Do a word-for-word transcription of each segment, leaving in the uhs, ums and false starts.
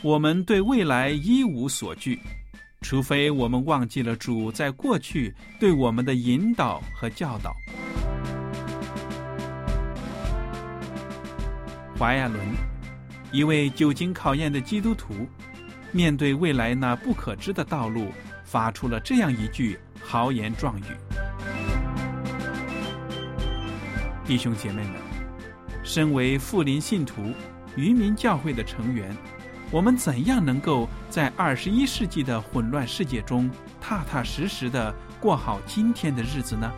我们对未来一无所惧，除非我们忘记了主在过去对我们的引导和教导。华亚伦，一位久经考验的基督徒，面对未来那不可知的道路，发出了这样一句豪言壮语。弟兄姐妹们，身为富林信徒、渔民教会的成员，我们怎样能够在二十一世纪的混乱世界中踏踏实实地过好今天的日子呢？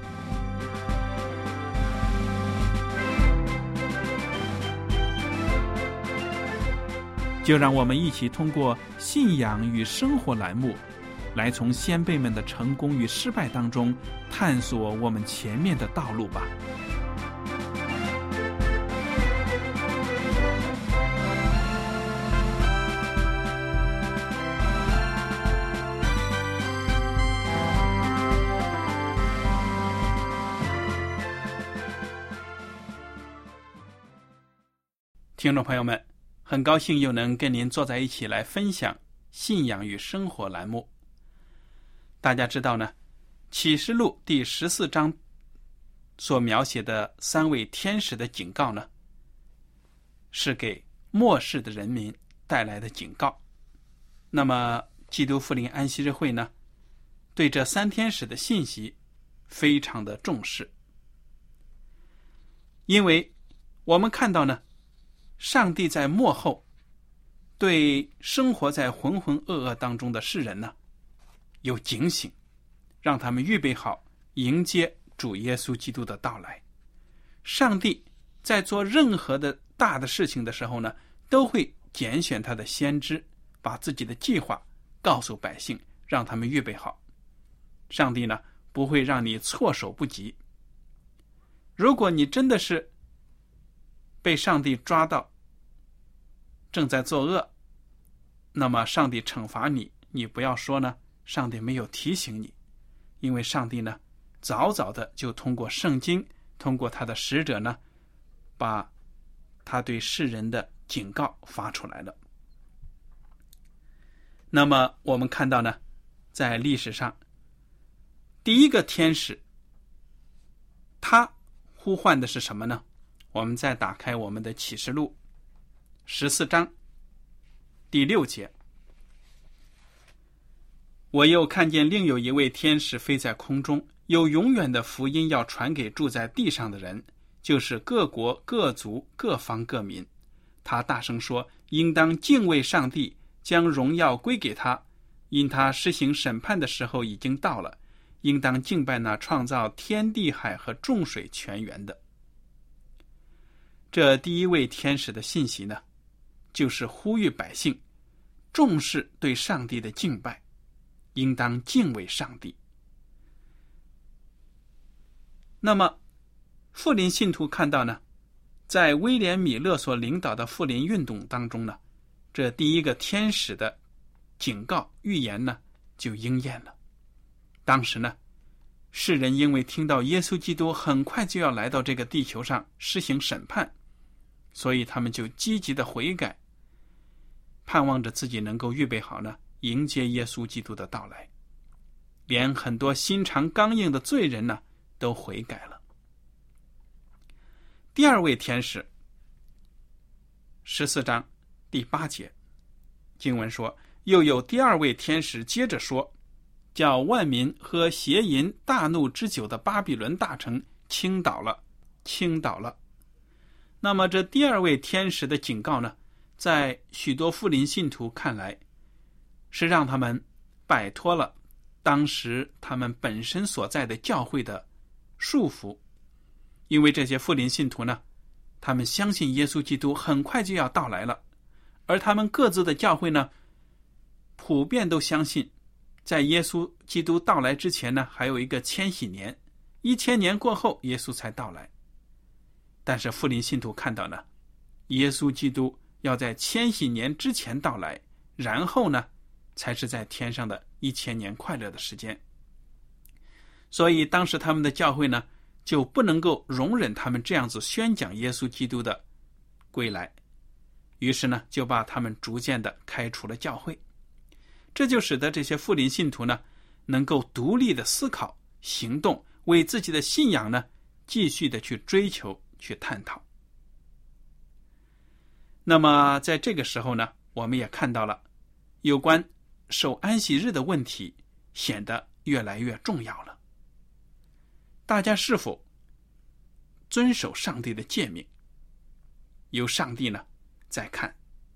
就让我们一起通过信仰与生活栏目，来从先辈们的成功与失败当中探索我们前面的道路吧。听众朋友们，很高兴又能跟您坐在一起来分享信仰与生活栏目。大家知道呢，启示录第十四章所描写的三位天使的警告呢，是给末世的人民带来的警告。那么基督复临安息日会呢，对这三天使的信息非常的重视，因为我们看到呢，上帝在末后对生活在浑浑噩噩当中的世人呢，有警醒，让他们预备好迎接主耶稣基督的到来。上帝在做任何的大的事情的时候呢，都会拣选他的先知，把自己的计划告诉百姓，让他们预备好。上帝呢，不会让你措手不及。如果你真的是被上帝抓到正在作恶，那么上帝惩罚你，你不要说呢上帝没有提醒你，因为上帝呢早早的就通过圣经，通过他的使者呢，把他对世人的警告发出来了。那么我们看到呢，在历史上第一个天使他呼唤的是什么呢？我们再打开我们的启示录十四章第六节，我又看见另有一位天使飞在空中，有永远的福音要传给住在地上的人，就是各国各族各方各民。他大声说，应当敬畏上帝，将荣耀归给他，因他施行审判的时候已经到了，应当敬拜那创造天地海和众水泉源的。这第一位天使的信息呢，就是呼吁百姓重视对上帝的敬拜，应当敬畏上帝。那么复临信徒看到呢，在威廉米勒所领导的复临运动当中呢，这第一个天使的警告预言呢就应验了。当时呢，世人因为听到耶稣基督很快就要来到这个地球上施行审判，所以他们就积极的悔改，盼望着自己能够预备好呢，迎接耶稣基督的到来。连很多心肠刚硬的罪人呢，都悔改了。第二位天使，十四章第八节，经文说，又有第二位天使接着说，叫万民喝邪淫大怒之酒的巴比伦大城倾倒了，倾倒了。那么这第二位天使的警告呢，在许多复临信徒看来，是让他们摆脱了当时他们本身所在的教会的束缚。因为这些复临信徒呢，他们相信耶稣基督很快就要到来了，而他们各自的教会呢，普遍都相信在耶稣基督到来之前呢，还有一个千禧年，一千年过后耶稣才到来。但是复临信徒看到呢，耶稣基督要在千禧年之前到来，然后呢才是在天上的一千年快乐的时间。所以当时他们的教会呢，就不能够容忍他们这样子宣讲耶稣基督的归来， 于是呢，就把他们逐渐的开除了教会。这就使得这些复临信徒呢，能够独立的思考、行动，为自己的信仰呢，继续的去追求、去探讨。那么在这个时候呢，我们也看到了有关守安息日的问题显得越来越重要了。大家是否遵守上帝的诫命，由上帝呢再看。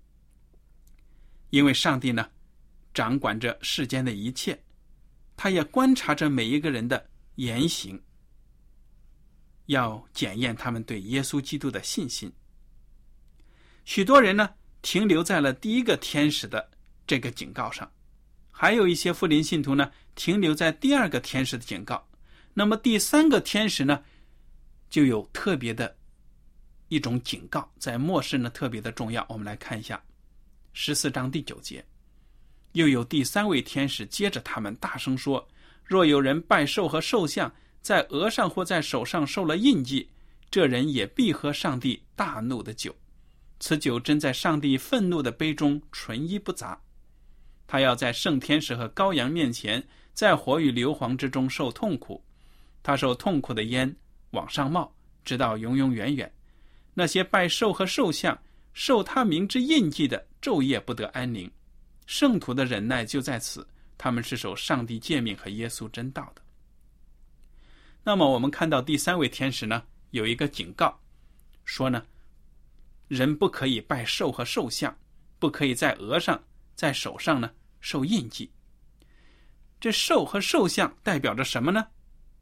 因为上帝呢掌管着世间的一切，他也观察着每一个人的言行，要检验他们对耶稣基督的信心。许多人呢停留在了第一个天使的这个警告上，还有一些复临信徒呢停留在第二个天使的警告。那么第三个天使呢就有特别的一种警告，在末世呢特别的重要。我们来看一下十四章第九节，又有第三位天使接着他们大声说，若有人拜兽和兽像，在额上或在手上受了印记，这人也必喝上帝大怒的酒，此酒真在上帝愤怒的杯中纯一不杂。他要在圣天使和羔羊面前，在火与硫磺之中受痛苦，他受痛苦的烟往上冒，直到永永远远。那些拜兽和兽像，受他名之印记的，昼夜不得安宁。圣徒的忍耐就在此，他们是守上帝诫命和耶稣真道的。那么我们看到第三位天使呢有一个警告，说呢人不可以拜兽和兽像，不可以在额上在手上呢受印记。这兽和兽像代表着什么呢？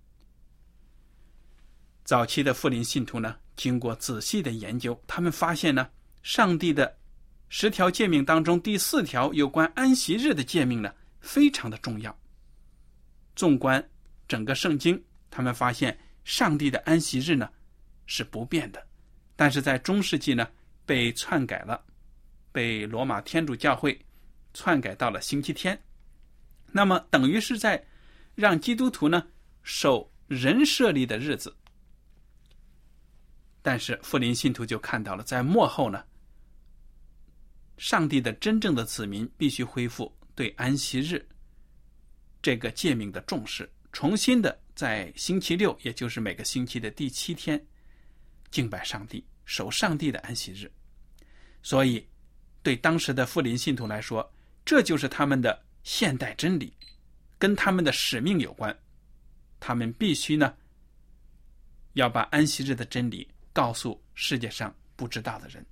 早期的复临信徒呢经过仔细的研究，他们发现呢上帝的十条诫命当中，第四条有关安息日的诫命呢非常的重要。纵观整个圣经，他们发现上帝的安息日呢是不变的，但是在中世纪呢被篡改了，被罗马天主教会篡改到了星期天。那么等于是在让基督徒呢守人设立的日子。但是复临信徒就看到了，在末后呢，上帝的真正的子民必须恢复对安息日这个诫命的重视，重新的在星期六，也就是每个星期的第七天，敬拜上帝，守上帝的安息日。所以对当时的复临信徒来说，这就是他们的现代真理，跟他们的使命有关。他们必须呢要把安息日的真理告诉世界上不知道的人。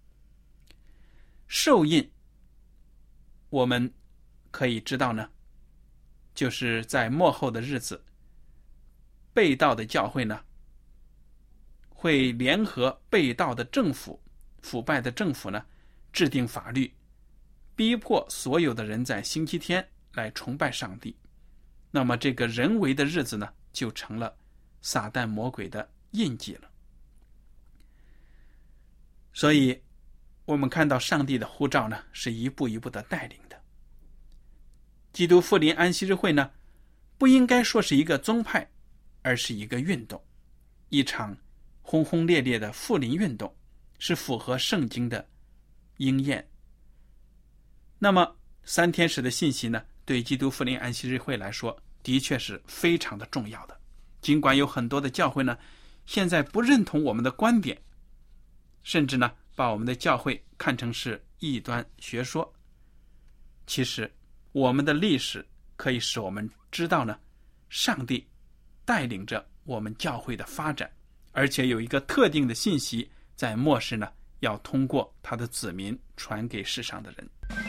受印我们可以知道呢，就是在末后的日子，背道的教会呢会联合背道的政府、腐败的政府呢制定法律，逼迫所有的人在星期天来崇拜上帝。那么这个人为的日子呢就成了撒旦魔鬼的印记了。所以我们看到上帝的呼召呢是一步一步的带领的。基督复临安息日会呢不应该说是一个宗派，而是一个运动，一场轰轰烈烈的复临运动，是符合圣经的应验。那么三天使的信息呢对基督复临安息日会来说的确是非常的重要的。尽管有很多的教会呢现在不认同我们的观点，甚至呢把我们的教会看成是异端学说，其实我们的历史可以使我们知道呢，上帝带领着我们教会的发展，而且有一个特定的信息在末世呢要通过他的子民传给世上的人。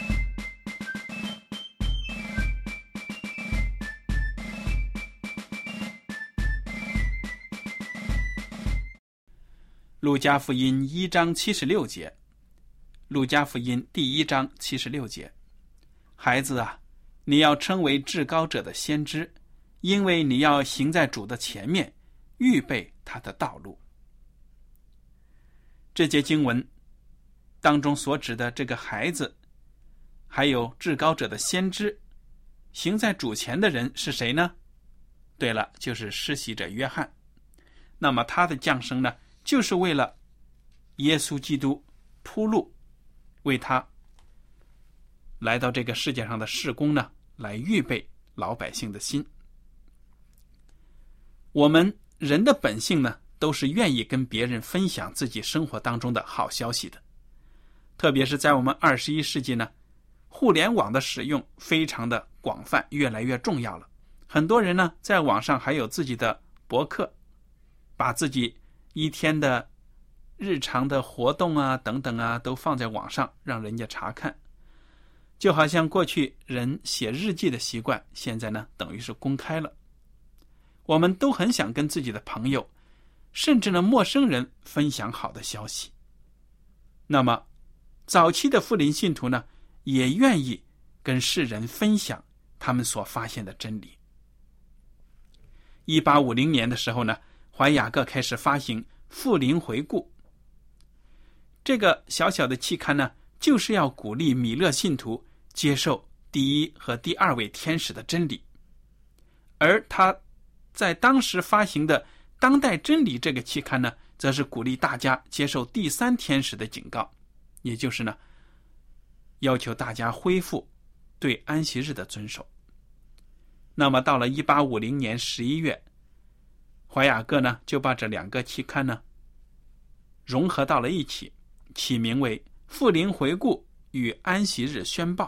路加福音一章七十六节，路加福音第一章七十六节，孩子啊，你要称为至高者的先知，因为你要行在主的前面，预备他的道路。这节经文当中所指的这个孩子，还有至高者的先知，行在主前的人是谁呢？对了，就是施洗者约翰。那么他的降生呢，就是为了耶稣基督铺路， 为他来到这个世界上的事工呢，来预备老百姓的心。我们人的本性呢，都是愿意跟别人分享自己生活当中的好消息的。特别是在我们二十一世纪呢，互联网的使用非常的广泛，越来越重要了。很多人呢，在网上还有自己的博客，把自己一天的日常的活动啊等等啊都放在网上让人家查看。就好像过去人写日记的习惯，现在呢等于是公开了。我们都很想跟自己的朋友甚至呢陌生人分享好的消息。那么早期的复临信徒呢，也愿意跟世人分享他们所发现的真理。一八五零年的时候呢，怀雅各开始发行复临回顾。这个小小的期刊呢，就是要鼓励米勒信徒接受第一和第二位天使的真理。而他在当时发行的《当代真理》这个期刊呢，则是鼓励大家接受第三天使的警告，也就是呢，要求大家恢复对安息日的遵守。那么到了一八五零年十一月，怀雅各呢就把这两个期刊呢融合到了一起，起名为《复临回顾与安息日宣报》。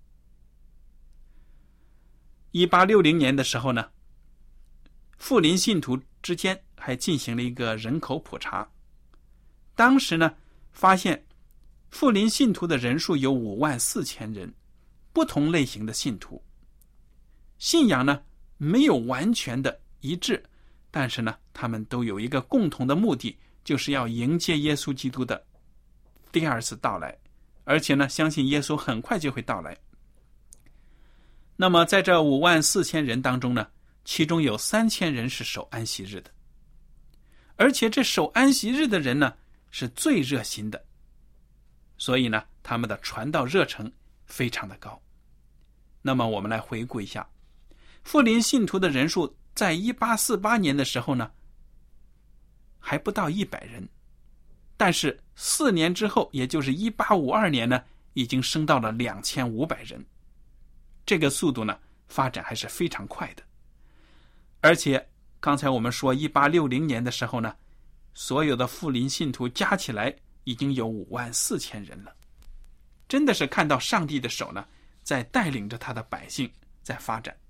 一八六零年的时候呢，复临信徒之间还进行了一个人口普查。当时呢，发现复临信徒的人数有五万四千人，不同类型的信徒，信仰呢没有完全的一致，但是呢，他们都有一个共同的目的，就是要迎接耶稣基督的第二次到来，而且呢，相信耶稣很快就会到来。那么在这五万四千人当中呢，其中有三千人是守安息日的，而且这守安息日的人呢是最热心的，所以呢他们的传道热诚非常的高。那么我们来回顾一下，复临信徒的人数在一八四八年的时候呢还不到一百人，但是四年之后，也就是一八五二年呢，已经升到了两千五百人。这个速度呢发展还是非常快的。而且刚才我们说一八六零年的时候呢，所有的复临信徒加起来已经有五万四千人了。真的是看到上帝的手呢在带领着他的百姓在发展。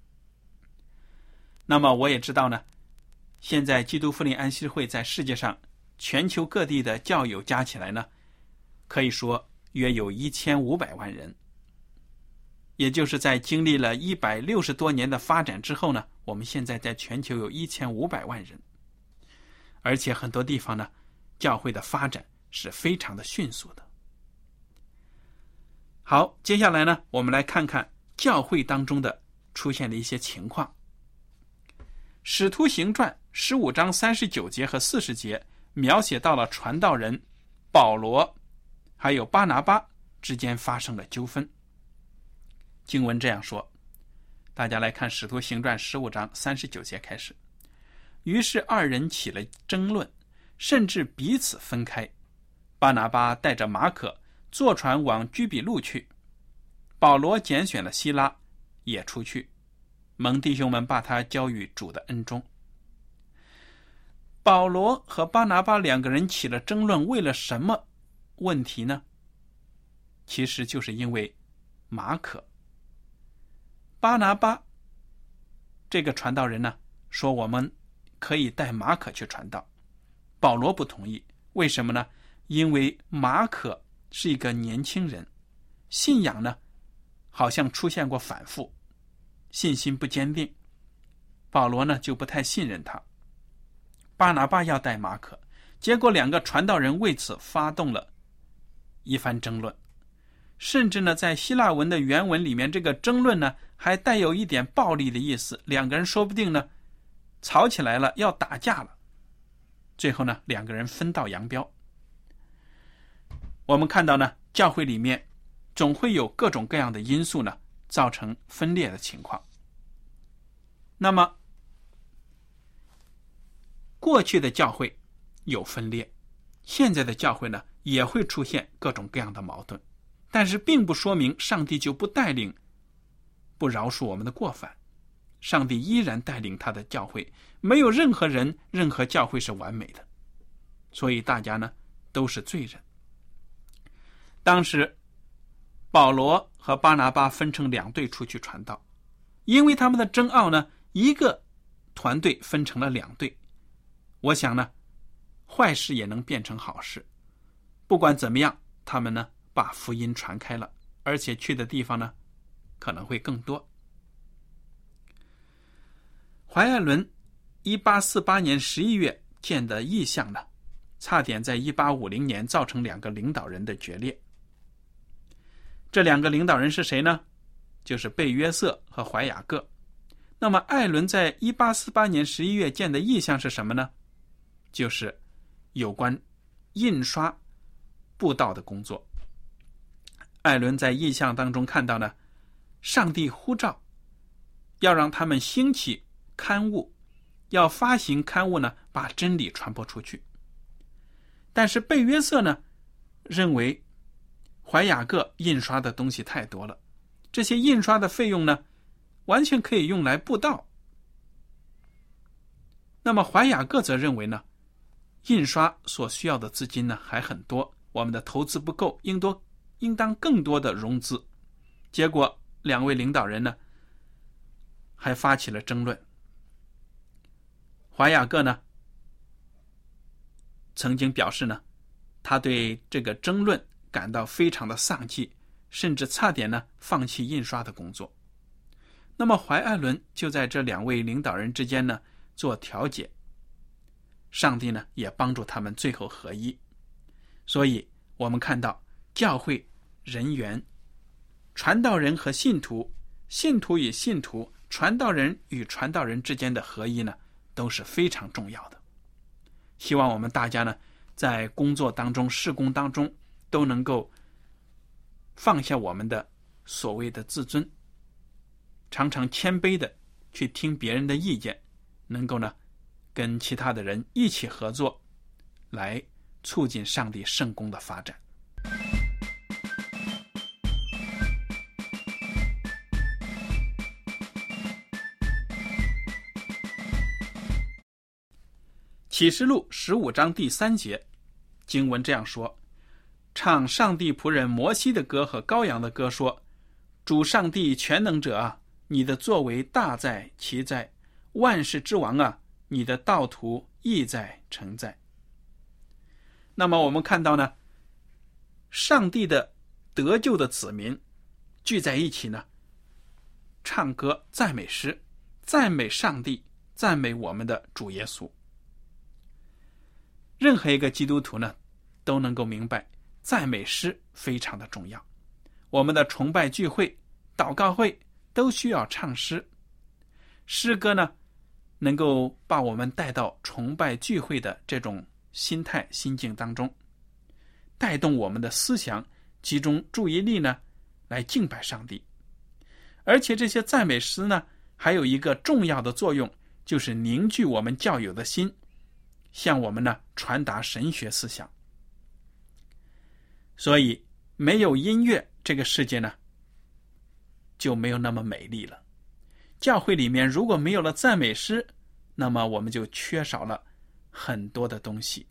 那么我也知道呢，现在基督复临安息会在世界上全球各地的教友加起来呢，可以说约有一千五百万人。也就是在经历了一百六十多年的发展之后呢，我们现在在全球有一千五百万人。而且很多地方呢，教会的发展是非常的迅速的。好，接下来呢，我们来看看教会当中的出现的一些情况。使徒行传十五章三十九节和四十节描写到了传道人保罗还有巴拿巴之间发生了纠纷。经文这样说，大家来看使徒行传十五章三十九节开始。于是二人起了争论，甚至彼此分开。巴拿巴带着马可坐船往居比路去，保罗拣选了希拉也出去，蒙弟兄们把他交于主的恩中。保罗和巴拿巴两个人起了争论，为了什么问题呢？其实就是因为马可。巴拿巴这个传道人呢，说我们可以带马可去传道。保罗不同意，为什么呢？因为马可是一个年轻人，信仰呢好像出现过反复，信心不坚定，保罗呢就不太信任他。巴拿巴要带马可，结果两个传道人为此发动了一番争论。甚至呢，在希腊文的原文里面，这个争论呢还带有一点暴力的意思，两个人说不定呢吵起来了，要打架了。最后呢，两个人分道扬镳。我们看到呢，教会里面总会有各种各样的因素呢造成分裂的情况。那么过去的教会有分裂，现在的教会呢也会出现各种各样的矛盾，但是并不说明上帝就不带领、不饶恕我们的过犯。上帝依然带领他的教会，没有任何人、任何教会是完美的，所以大家呢都是罪人。当时保罗和巴拿巴分成两队出去传道，因为他们的争拗呢，一个团队分成了两队。我想呢，坏事也能变成好事。不管怎么样，他们呢把福音传开了，而且去的地方呢可能会更多。怀爱伦一八四八年十一月见的异象呢，差点在一八五零年造成两个领导人的决裂。这两个领导人是谁呢？就是贝约瑟和怀雅各。那么艾伦在一八四八年十一月见的异象是什么呢？就是有关印刷布道的工作。艾伦在异象当中看到呢，上帝呼召要让他们兴起刊物，要发行刊物呢，把真理传播出去。但是贝约瑟呢，认为怀雅各印刷的东西太多了，这些印刷的费用呢，完全可以用来布道。那么怀雅各则认为呢，印刷所需要的资金呢还很多，我们的投资不够，应多应当更多的融资。结果两位领导人呢还发起了争论。怀雅各呢曾经表示呢，他对这个争论感到非常的丧气，甚至差点呢放弃印刷的工作。那么怀爱伦就在这两位领导人之间呢做调解，上帝呢也帮助他们最后合一。所以我们看到教会人员、传道人和信徒、信徒与信徒、传道人与传道人之间的合一呢都是非常重要的。希望我们大家呢在工作当中、事工当中都能够放下我们的所谓的自尊，常常谦卑的去听别人的意见，能够呢跟其他的人一起合作，来促进上帝圣工的发展。启示录十五章第三节，经文这样说：唱上帝仆人摩西的歌和羔羊的歌，说：主上帝全能者啊，你的作为大在奇在，万事之王啊，你的道途义在诚在。那么我们看到呢，上帝的得救的子民聚在一起呢，唱歌赞美诗，赞美上帝，赞美我们的主耶稣。任何一个基督徒呢都能够明白赞美诗非常的重要。我们的崇拜聚会、祷告会都需要唱诗。诗歌呢能够把我们带到崇拜聚会的这种心态心境当中，带动我们的思想，集中注意力呢来敬拜上帝。而且这些赞美诗呢还有一个重要的作用，就是凝聚我们教友的心，向我们呢传达神学思想。所以没有音乐，这个世界呢就没有那么美丽了。教会里面如果没有了赞美诗，那么我们就缺少了很多的东西。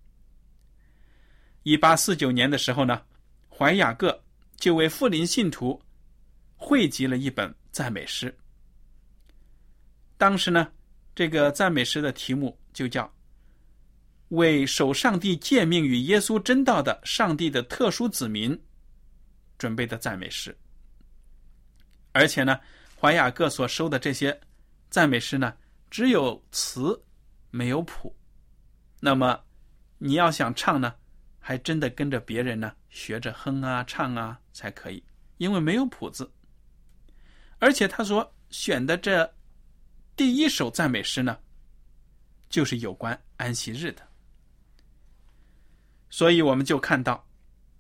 一八四九年的时候呢，怀雅各就为富林信徒汇集了一本赞美诗。当时呢，这个赞美诗的题目就叫为守上帝诫命与耶稣真道的上帝的特殊子民准备的赞美诗。而且呢，怀雅各所收的这些赞美诗呢，只有词没有谱。那么你要想唱呢，还真的跟着别人呢学着哼啊唱啊才可以，因为没有谱子。而且他所选的这第一首赞美诗呢，就是有关安息日的。所以我们就看到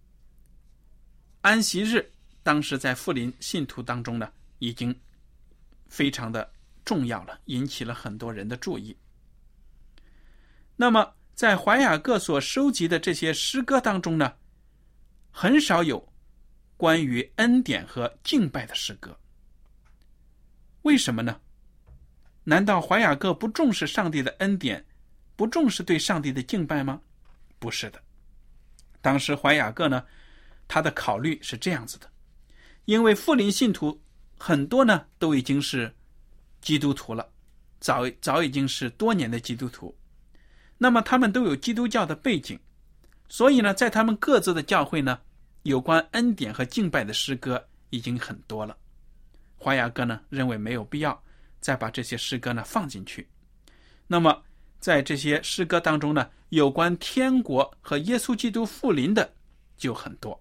安息日当时在富林信徒当中呢已经非常的重要了，引起了很多人的注意。那么在怀雅各所收集的这些诗歌当中呢，很少有关于恩典和敬拜的诗歌。为什么呢？难道怀雅各不重视上帝的恩典，不重视对上帝的敬拜吗？不是的。当时怀雅各呢，他的考虑是这样子的，因为复临信徒很多呢都已经是基督徒了，早早已经是多年的基督徒，那么他们都有基督教的背景，所以呢，在他们各自的教会呢，有关恩典和敬拜的诗歌已经很多了。怀雅各呢认为没有必要再把这些诗歌呢放进去。那么在这些诗歌当中呢，有关天国和耶稣基督复临的就很多。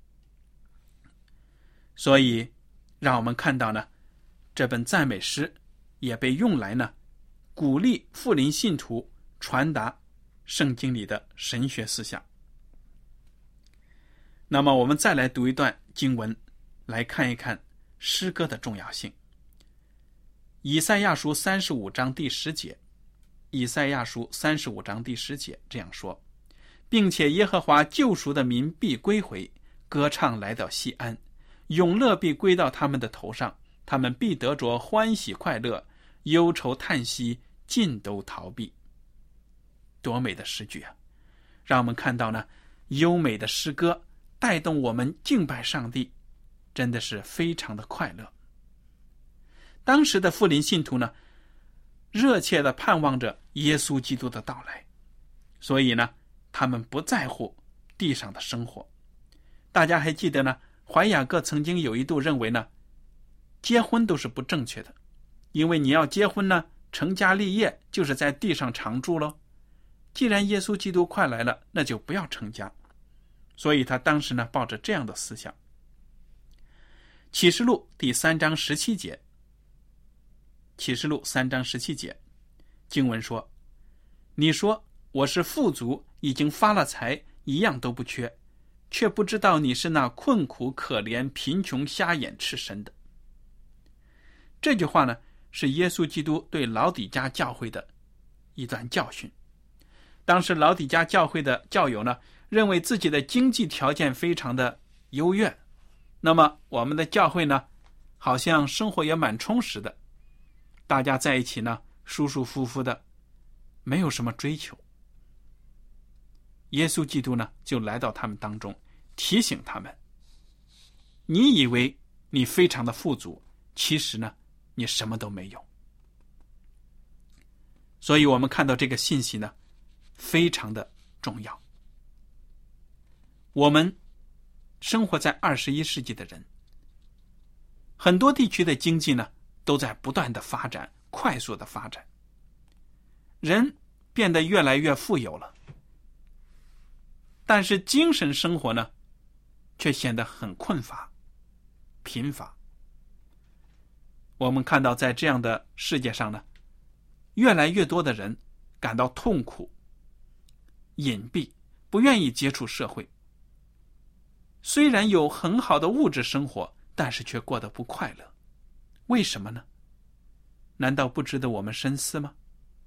所以让我们看到呢，这本赞美诗也被用来呢鼓励复临信徒传达圣经里的神学思想。那么我们再来读一段经文，来看一看诗歌的重要性。以赛亚书三十五章第十节，以赛亚书三十五章第十节这样说，并且耶和华救赎的民必归回，歌唱来到西安，永乐必归到他们的头上，他们必得着欢喜快乐，忧愁叹息尽都逃避。多美的诗句啊！让我们看到呢，优美的诗歌带动我们敬拜上帝，真的是非常的快乐。当时的复临信徒呢，热切地盼望着耶稣基督的到来，所以呢，他们不在乎地上的生活。大家还记得呢，怀雅各曾经有一度认为呢，结婚都是不正确的，因为你要结婚呢，成家立业就是在地上常住咯。既然耶稣基督快来了，那就不要成家。所以他当时呢，抱着这样的思想。启示录第三章十七节，启示录三章十七节，经文说，你说我是富足，已经发了财，一样都不缺，却不知道你是那困苦可怜贫穷瞎眼赤身的。这句话呢，是耶稣基督对老底嘉教会的一段教训。当时老底嘉教会的教友呢，认为自己的经济条件非常的优越，那么我们的教会呢，好像生活也蛮充实的，大家在一起呢，舒舒服服的，没有什么追求。耶稣基督呢，就来到他们当中，提醒他们，你以为你非常的富足，其实呢，你什么都没有。所以我们看到这个信息呢，非常的重要。我们生活在二十一世纪的人，很多地区的经济呢，都在不断的发展，快速的发展，人变得越来越富有了，但是精神生活呢，却显得很困乏、贫乏。我们看到在这样的世界上呢，越来越多的人感到痛苦、隐蔽，不愿意接触社会。虽然有很好的物质生活，但是却过得不快乐。为什么呢？难道不值得我们深思吗？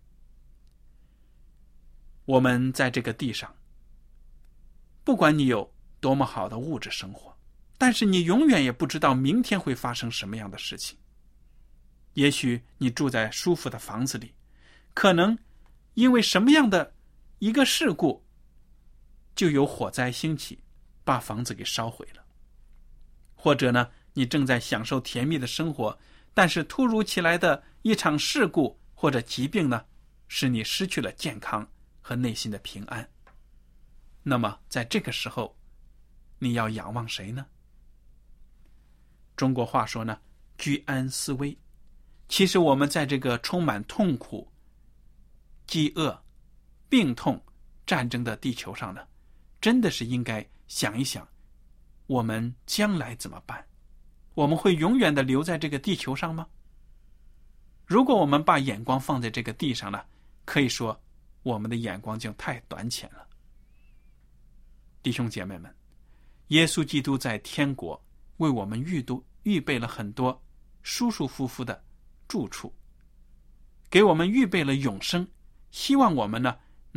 我们在这个地上，不管你有多么好的物质生活，但是你永远也不知道明天会发生什么样的事情。也许你住在舒服的房子里，可能因为什么样的一个事故，就有火灾兴起，把房子给烧毁了。或者呢，你正在享受甜蜜的生活，但是突如其来的一场事故或者疾病呢，使你失去了健康和内心的平安。那么在这个时候，你要仰望谁呢？中国话说呢，居安思危。其实我们在这个充满痛苦、饥饿、病痛、战争的地球上呢，真的是应该想一想，我们将来怎么办？我们会永远的留在这个地球上吗？如果我们把眼光放在这个地上呢，可以说我们的眼光就太短浅了。弟兄姐妹们，耶稣基督在天国为我们预度预备了很多舒舒服服的住处，给我们预备了永生，希望我们呢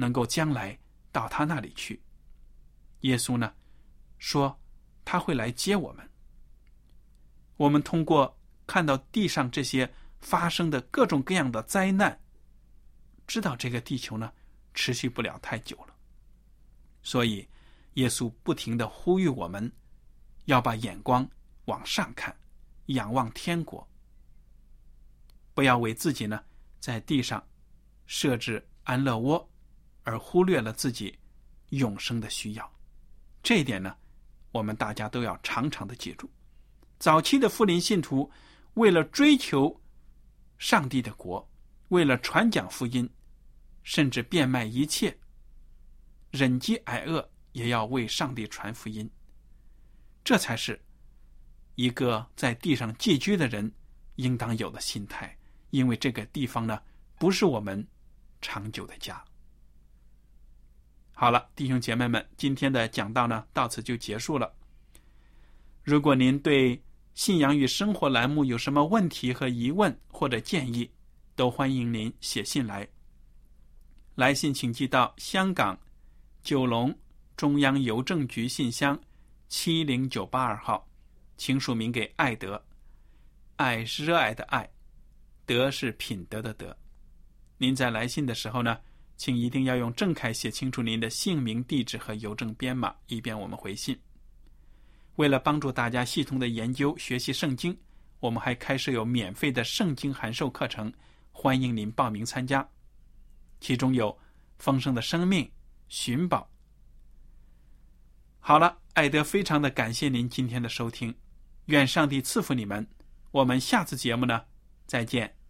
能够将来到他那里去。耶稣呢，说他会来接我们。我们通过看到地上这些发生的各种各样的灾难，知道这个地球呢，持续不了太久了。所以耶稣不停地呼吁我们，要把眼光往上看，仰望天国，不要为自己呢在地上设置安乐窝，而忽略了自己永生的需要。这一点呢，我们大家都要常常的记住。早期的福临信徒为了追求上帝的国，为了传讲福音，甚至变卖一切，忍饥挨饿，也要为上帝传福音。这才是一个在地上寄居的人应当有的心态，因为这个地方呢，不是我们长久的家。好了，弟兄姐妹们，今天的讲道呢，到此就结束了。如果您对信仰与生活栏目有什么问题和疑问或者建议，都欢迎您写信来。来信请寄到香港九龙中央邮政局信箱七零九八二号，请署名给爱德。爱是热爱的爱，德是品德的德。您在来信的时候呢，请一定要用正楷写清楚您的姓名、地址和邮政编码，以便我们回信。为了帮助大家系统的研究学习圣经，我们还开设有免费的圣经函授课程，欢迎您报名参加。其中有丰盛的生命、寻宝。好了，爱德非常的感谢您今天的收听，愿上帝赐福你们。我们下次节目呢，再见。